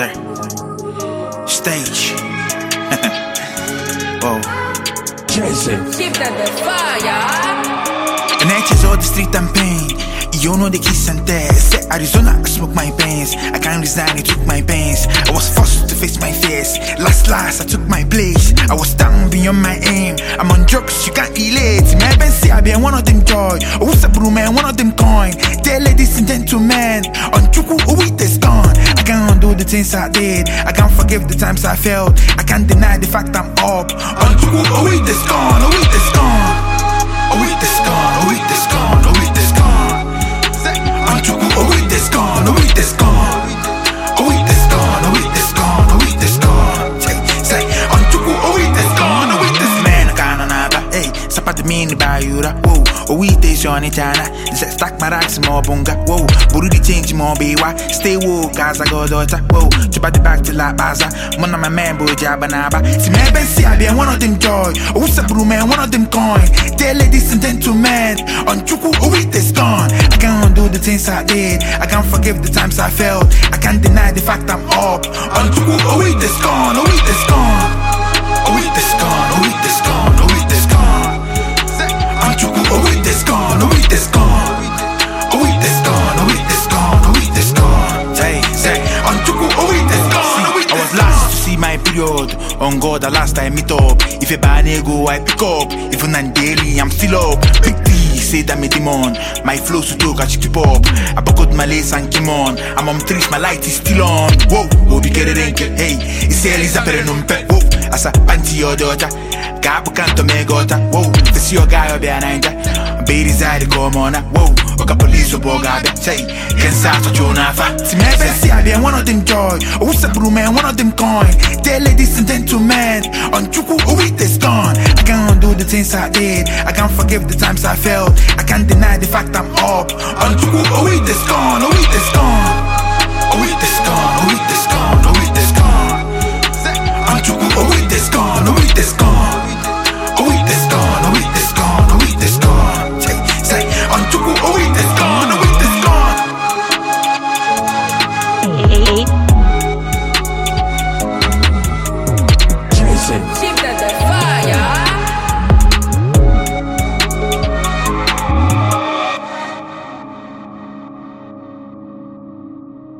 sir. Stage. Whoa. Keep that the fire. And I chase all the street and pain. You know the kiss and tell. Say Arizona, I smoke my pains. I can't resign, it took my pains. I was forced to face my fears. Last, I took my place. I was down beyond my aim. I'm on drugs, you can't relate. My Ben say I be one of them joy. Who's a brew man, one of them coin. Tell ladies and gentlemen, on Chuku, it is gone. I can't undo the things I did. I can't forgive the times I failed. I can't deny the fact I'm up. On Chuku, it is gone. It is gone. It is gone. It is gone. It is gone. It is gone, it is gone. It is gone, it is gone, it is gone. Say, Antuku, it is gone, it is man, I can't another. Hey, Sapa the mini bayura. Whoa, it is on it, China. Stack my racks more bunga. Whoa, Burudi change more bewa. Stay woke, as I go daughter. Whoa, to the back to La Baza. One of my man, Bojabanaba. See, man, Ben see I be one of them joy. Who's a brew man, one of them coin. Tell ladies and gentlemen, Antuku, it is gone. I can't undo the things I did. I can't forgive the times I failed. I can't deny the fact I'm up. Antuku, it is gone. It is gone. It is gone. It is gone. It is gone. Antuku, it is gone. It is gone. It is gone. It is gone. It is gone. Say, Antuku, it is gone. I was last to see my period. On God, the last time meet up. If a bad go, I pick up. Even on daily, I'm still up. Big D, say that me demon. My flow so talk, I keep up. I buckled my lace and came on. I'm on trees, my light is still on. Whoa, be get it. Hey, it's Elizabeth Numpe. Whoa, as a panty your daughter. Gabu canto me gota. Whoa, this your guy or be a ninja. Baby side come on. Whoa, oka police or bogabe. Say, can start to Jonafa. See me see I be one of them joy. Who's a brew man, one of them coin. Tell ladies and gentlemen, on Chuku, it is gone. I can't undo the things I did. I can't forgive the times I failed. I can't deny the fact I'm up. On Chuku, it is gone. It is gone. It is gone. It is gone. It is gone. On Chuku,